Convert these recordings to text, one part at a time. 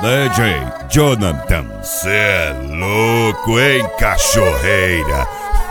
DJ Jonathan, cê é louco, hein, cachorreira?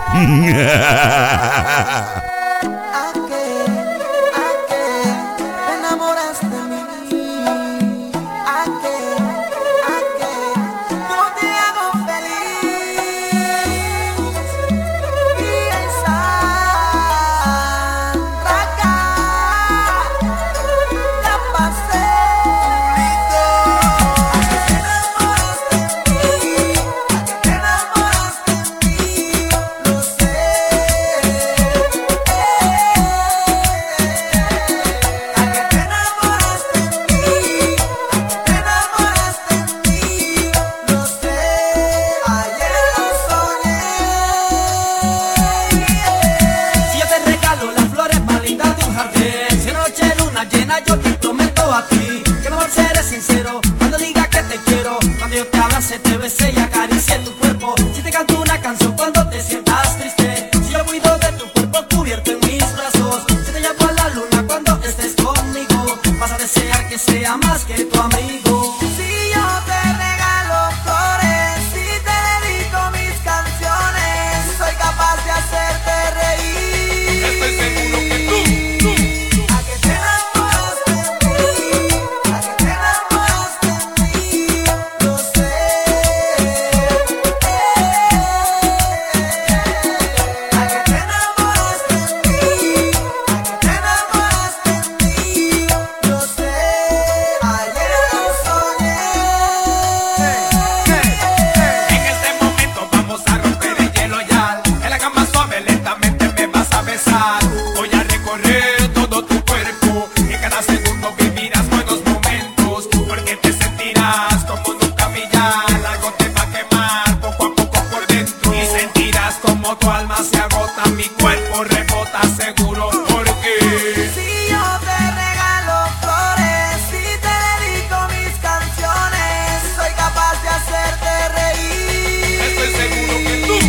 Yo te prometo a ti que mejor seré sincero cuando diga que te quiero. Cuando yo te abrace, te bese y acaricie tu cuerpo. Si te canto una canción cuando te sientas triste. Si yo cuido de tu cuerpo cubierto en mis brazos. Si te llevo a la luna cuando estés conmigo. Vas a desear que sea más que tu amigo. Si yo te regalo flores, si te dedico mis canciones, soy capaz de hacerte reír. Estoy seguro que tú voy a recorrer todo tu cuerpo y en cada segundo vivirás buenos momentos, porque te sentirás como nunca millar. Algo te va a quemar poco a poco por dentro y sentirás como tu alma se agota, mi cuerpo rebota seguro, porque si yo te regalo flores, si te dedico mis canciones, soy capaz de hacerte reír. estoy seguro que tú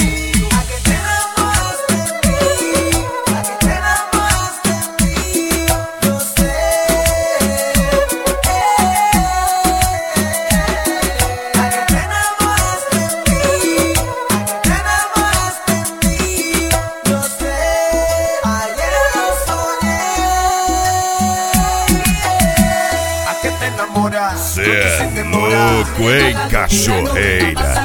cê é louco, hein, cachorreira?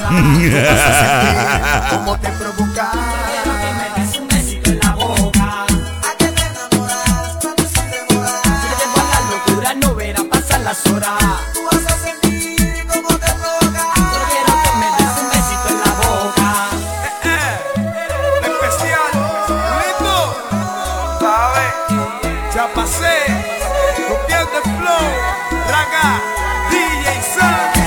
Como te provocar, quiero que me des un besito en la boca. ¿A qué te enamoras cuando sin demorar? Si te llevo a la locura no verás pasar las horas. Tú vas a sentir como te provoca. Solo quiero que me des un besito en la boca. especial, lindo, ¿sabes? Ya pasé, copiando el flow, Raga, DJ Sam.